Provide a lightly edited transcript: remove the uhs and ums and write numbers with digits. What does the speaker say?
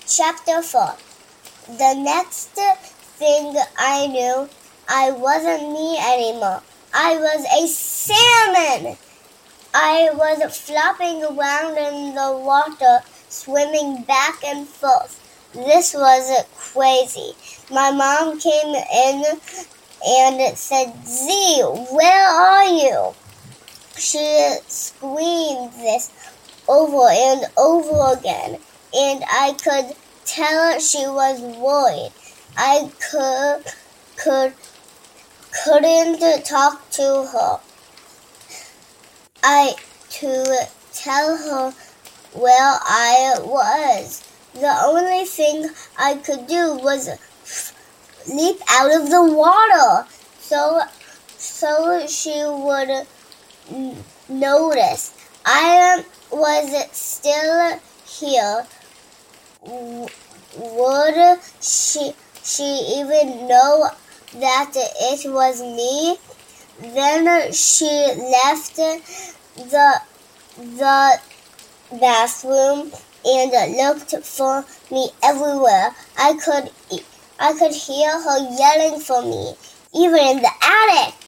Chapter 4. The next thing I knew, I wasn't me anymore. I was a salmon. I was flopping around in the water, swimming back and forth. This was crazy. My mom came in and said, "Z, where are you?" She screamed this over and over again, and I could tell she was worried. I couldn't talk to her. To tell her where I was. The only thing I could do was leap out of the water, so she would notice I was still here. Would she even know that it was me? Then she left the bathroom and looked for me everywhere. I could hear her yelling for me, even in the attic.